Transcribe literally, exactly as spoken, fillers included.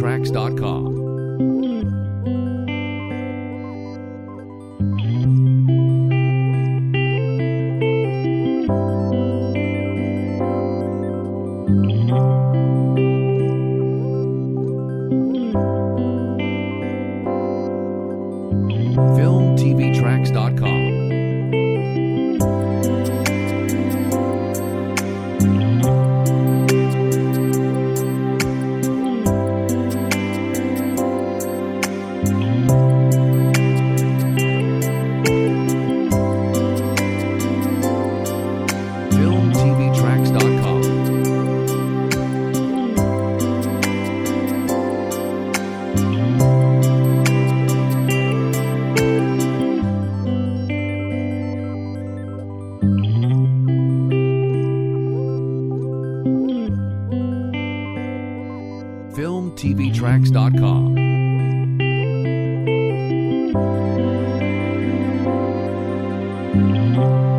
tracks dot com. film t v tracks dot com. film t v tracks dot com. film t v tracks dot com. Thank you.